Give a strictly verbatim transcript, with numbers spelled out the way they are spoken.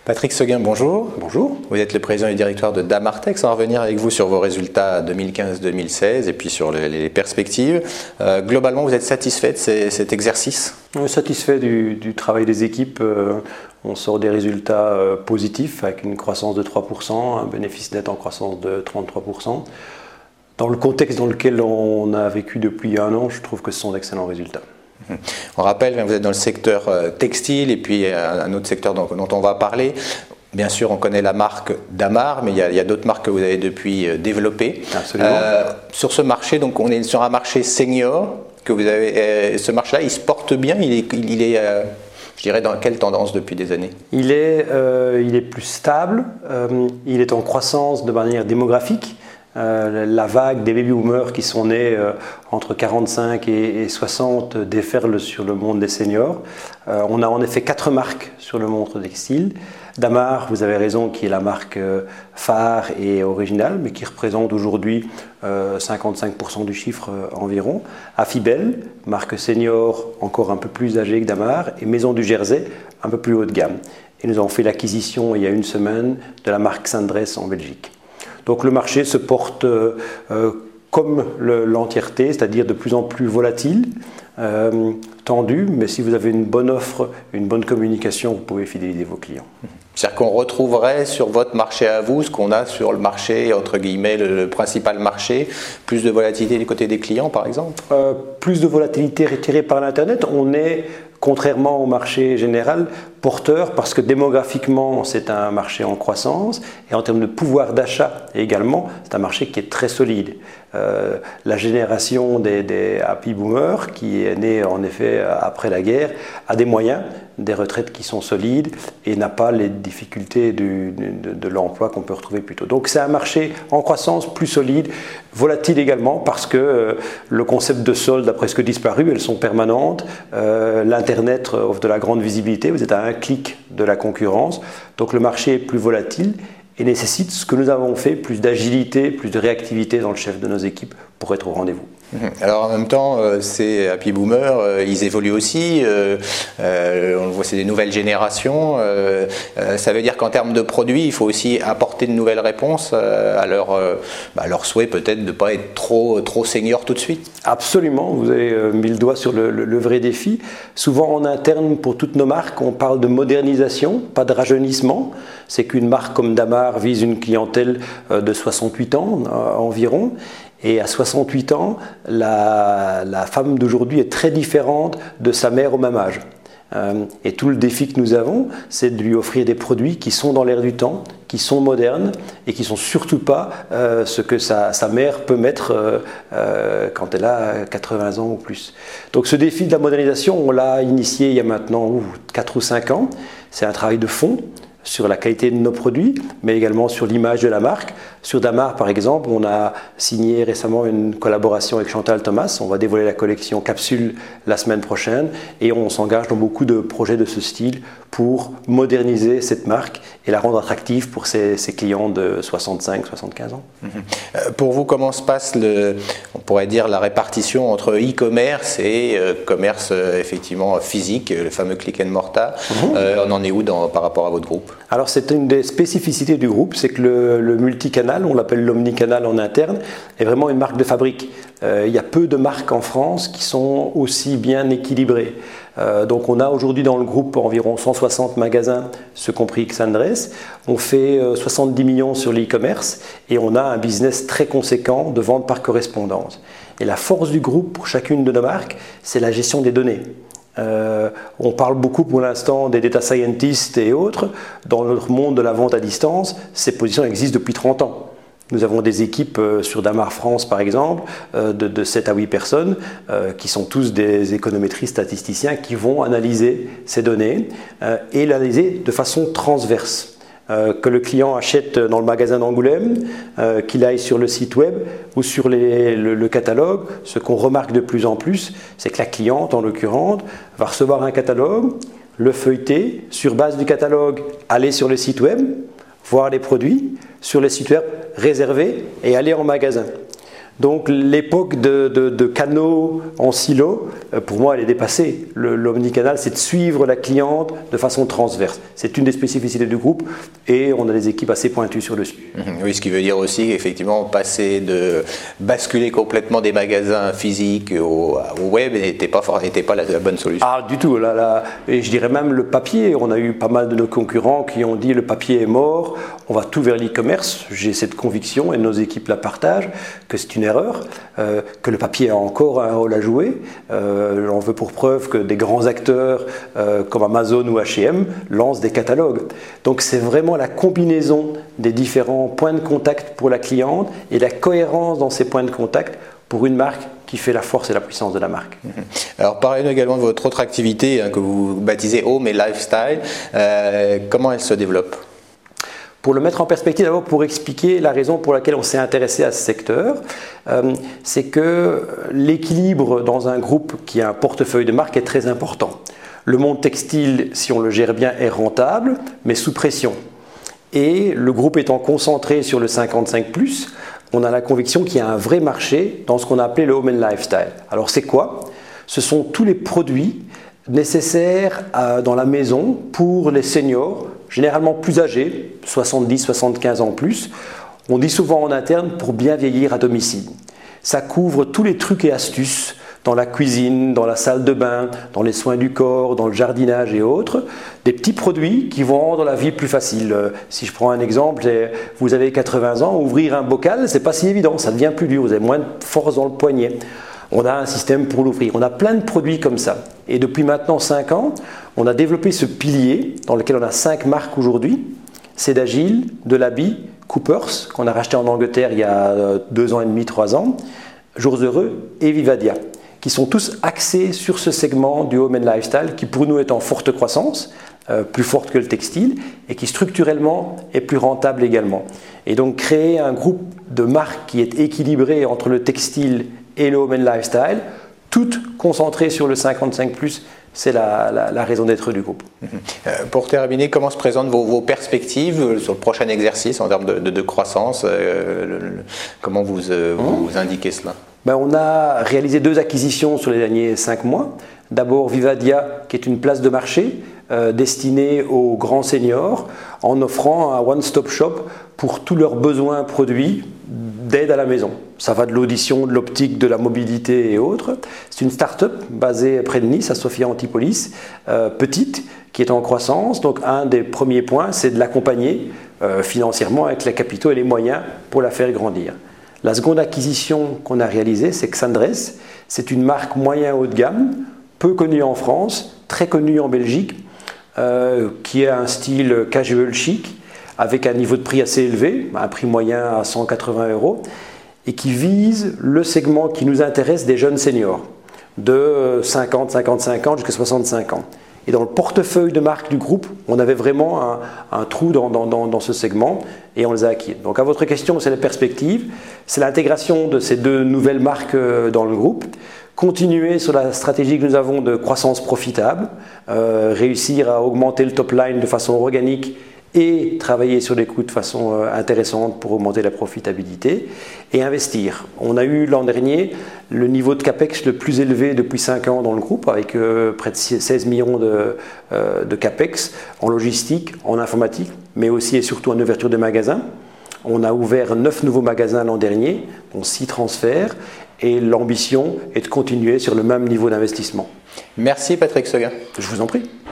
Patrick Seguin, bonjour. Bonjour. Vous êtes le président du directoire de Damartex. On va revenir avec vous sur vos résultats deux mille quinze deux mille seize et puis sur les, les perspectives. Euh, globalement, vous êtes satisfait de ces, cet exercice ? On est satisfait du, du travail des équipes. Euh, on sort des résultats euh, positifs avec une croissance de trois pour cent, un bénéfice net en croissance de trente-trois pour cent. Dans le contexte dans lequel on a vécu depuis un an, je trouve que ce sont d'excellents résultats. On rappelle, vous êtes dans le secteur textile et puis un autre secteur dont, dont on va parler. Bien sûr, on connaît la marque Damar, mais il y a, il y a d'autres marques que vous avez depuis développées. Absolument. Euh, sur ce marché, donc on est sur un marché senior que vous avez. Euh, ce marché-là, il se porte bien. Il est, il est euh, je dirais, dans quelle tendance depuis des années ? Il est, euh, il est plus stable. Euh, il est en croissance de manière démographique. Euh, la vague des baby-boomers qui sont nés euh, entre quarante-cinq et, et soixante déferle sur le monde des seniors. Euh, on a en effet quatre marques sur le monde textile. Damar, vous avez raison, qui est la marque euh, phare et originale, mais qui représente aujourd'hui euh, cinquante-cinq pour cent du chiffre euh, environ. Affibel, marque senior encore un peu plus âgée que Damar, et Maison du Jersey, un peu plus haut de gamme. Et nous avons fait l'acquisition il y a une semaine de la marque Sandress en Belgique. Donc le marché se porte euh, euh, comme le, l'entièreté, c'est-à-dire de plus en plus volatile, euh, tendu, mais si vous avez une bonne offre, une bonne communication, vous pouvez fidéliser vos clients. C'est-à-dire qu'on retrouverait sur votre marché à vous ce qu'on a sur le marché, entre guillemets, le, le principal marché, plus de volatilité du côté des clients par exemple ? euh, Plus de volatilité retirée par l'Internet. On est, contrairement au marché général, porteur parce que démographiquement c'est un marché en croissance et en termes de pouvoir d'achat également, c'est un marché qui est très solide. Euh, la génération des, des happy boomers qui est née en effet après la guerre a des moyens, des retraites qui sont solides et n'a pas les difficultés du, de, de l'emploi qu'on peut retrouver plus tôt. Donc c'est un marché en croissance plus solide, volatile également parce que euh, le concept de solde a presque disparu, elles sont permanentes, euh, l'internet offre de la grande visibilité, vous êtes à un clic de la concurrence, donc le marché est plus volatile et nécessite ce que nous avons fait, plus d'agilité, plus de réactivité dans le chef de nos équipes pour être au rendez-vous. Alors en même temps, euh, ces happy boomers, euh, ils évoluent aussi, euh, euh, on le voit, c'est des nouvelles générations, euh, euh, ça veut dire qu'en termes de produits, il faut aussi apporter de nouvelles réponses euh, à, leur, euh, bah, à leur souhait peut-être de ne pas être trop, trop senior tout de suite. Absolument, vous avez euh, mis le doigt sur le, le, le vrai défi. Souvent en interne, pour toutes nos marques, on parle de modernisation, pas de rajeunissement. C'est qu'une marque comme Damar vise une clientèle euh, de soixante-huit ans euh, environ. Et à soixante-huit ans, la, la femme d'aujourd'hui est très différente de sa mère au même âge. Euh, et tout le défi que nous avons, c'est de lui offrir des produits qui sont dans l'air du temps, qui sont modernes et qui ne sont surtout pas euh, ce que sa, sa mère peut mettre euh, euh, quand elle a quatre-vingts ans ou plus. Donc ce défi de la modernisation, on l'a initié il y a maintenant ouh, quatre ou cinq ans. C'est un travail de fond sur la qualité de nos produits, mais également sur l'image de la marque. Sur Damar, par exemple, on a signé récemment une collaboration avec Chantal Thomas. On va dévoiler la collection Capsule la semaine prochaine et on s'engage dans beaucoup de projets de ce style pour moderniser cette marque et la rendre attractive pour ses, ses clients de soixante-cinq à soixante-quinze ans. Mmh. Euh, pour vous, comment se passe, le, on pourrait dire, la répartition entre e-commerce et euh, commerce euh, effectivement physique, le fameux click and mortar mmh. euh, On en est où dans, par rapport à votre groupe ? Alors c'est une des spécificités du groupe, c'est que le, le multicanal, on l'appelle l'omnicanal en interne, est vraiment une marque de fabrique. Euh, il y a peu de marques en France qui sont aussi bien équilibrées. Euh, donc on a aujourd'hui dans le groupe environ cent soixante magasins, ce compris Sandress. On fait euh, soixante-dix millions sur l'e-commerce et on a un business très conséquent de vente par correspondance. Et la force du groupe pour chacune de nos marques, c'est la gestion des données. Euh, on parle beaucoup pour l'instant des data scientists et autres. Dans notre monde de la vente à distance, ces positions existent depuis trente ans. Nous avons des équipes euh, sur Damar France par exemple euh, de, de sept à huit personnes euh, qui sont tous des économétristes statisticiens qui vont analyser ces données euh, et l'analyser de façon transverse. Euh, que le client achète dans le magasin d'Angoulême, euh, qu'il aille sur le site web ou sur les, le, le catalogue, ce qu'on remarque de plus en plus, c'est que la cliente, en l'occurrence, va recevoir un catalogue, le feuilleter, sur base du catalogue, aller sur le site web, voir les produits, sur le site web, réserver et aller en magasin. Donc l'époque de, de, de canaux en silo, pour moi, elle est dépassée. L'omnicanal, c'est de suivre la cliente de façon transverse. C'est une des spécificités du groupe et on a des équipes assez pointues sur le sujet. Oui, ce qui veut dire aussi qu'effectivement, passer de basculer complètement des magasins physiques au, au web n'était pas, n'était pas la, la bonne solution. Ah, du tout. Là, là, et je dirais même le papier. On a eu pas mal de nos concurrents qui ont dit le papier est mort, on va tout vers l'e-commerce. J'ai cette conviction et nos équipes la partagent que c'est une erreur, euh, que le papier a encore un rôle à jouer. Euh, on veut pour preuve que des grands acteurs euh, comme Amazon ou H et M lancent des catalogues. Donc c'est vraiment la combinaison des différents points de contact pour la cliente et la cohérence dans ces points de contact pour une marque qui fait la force et la puissance de la marque. Alors parlez-nous également de votre autre activité hein, que vous baptisez Home et Lifestyle. Euh, comment elle se développe ? Pour le mettre en perspective, d'abord pour expliquer la raison pour laquelle on s'est intéressé à ce secteur, euh, c'est que l'équilibre dans un groupe qui a un portefeuille de marque est très important. Le monde textile, si on le gère bien, est rentable, mais sous pression. Et le groupe étant concentré sur le cinquante-cinq plus, on a la conviction qu'il y a un vrai marché dans ce qu'on a appelé le Home and Lifestyle. Alors c'est quoi ? Ce sont tous les produits nécessaires à, dans la maison pour les seniors, généralement plus âgés, soixante-dix à soixante-quinze ans plus. On dit souvent en interne pour bien vieillir à domicile. Ça couvre tous les trucs et astuces dans la cuisine, dans la salle de bain, dans les soins du corps, dans le jardinage et autres. Des petits produits qui vont rendre la vie plus facile. Si je prends un exemple, vous avez quatre-vingts ans, ouvrir un bocal, c'est pas si évident, ça devient plus dur, vous avez moins de force dans le poignet. On a un système pour l'ouvrir. On a plein de produits comme ça. Et depuis maintenant cinq ans, on a développé ce pilier dans lequel on a cinq marques aujourd'hui. C'est d'Agile, de l'Habit, Coopers, qu'on a racheté en Angleterre il y a deux ans et demi, trois ans, Jours Heureux et Vivadia, qui sont tous axés sur ce segment du Home and Lifestyle qui pour nous est en forte croissance, euh, plus forte que le textile et qui structurellement est plus rentable également. Et donc créer un groupe de marques qui est équilibré entre le textile et le Home and Lifestyle, toutes concentrées sur le cinquante-cinq plus, c'est la, la, la raison d'être du groupe. Euh, pour terminer, comment se présentent vos, vos perspectives sur le prochain exercice en termes de, de, de croissance euh, le, le, Comment vous, euh, vous, vous indiquez cela ? Ben, on a réalisé deux acquisitions sur les derniers cinq mois. D'abord Vivadia, qui est une place de marché euh, destinée aux grands seniors, en offrant un one-stop shop pour tous leurs besoins produits d'aide à la maison. Ça va de l'audition, de l'optique, de la mobilité et autres. C'est une start-up basée près de Nice, à Sophia Antipolis, euh, petite, qui est en croissance. Donc un des premiers points, c'est de l'accompagner euh, financièrement avec les capitaux et les moyens pour la faire grandir. La seconde acquisition qu'on a réalisée, c'est Xandres. C'est une marque moyen haut de gamme, peu connue en France, très connue en Belgique, euh, qui a un style casual chic, avec un niveau de prix assez élevé, un prix moyen à cent quatre-vingts euros, et qui vise le segment qui nous intéresse des jeunes seniors, de cinquante à cinquante-cinq ans jusqu'à soixante-cinq ans. Et dans le portefeuille de marque du groupe, on avait vraiment un, un trou dans, dans, dans, dans ce segment et on les a acquis. Donc à votre question, c'est la perspective, c'est l'intégration de ces deux nouvelles marques dans le groupe, continuer sur la stratégie que nous avons de croissance profitable, euh, réussir à augmenter le top line de façon organique et travailler sur les coûts de façon intéressante pour augmenter la profitabilité et investir. On a eu l'an dernier le niveau de CAPEX le plus élevé depuis cinq ans dans le groupe avec euh, près de seize millions de, euh, de CAPEX en logistique, en informatique, mais aussi et surtout en ouverture de magasins. On a ouvert neuf nouveaux magasins l'an dernier, dont six transferts, et l'ambition est de continuer sur le même niveau d'investissement. Merci Patrick Seguin. Je vous en prie.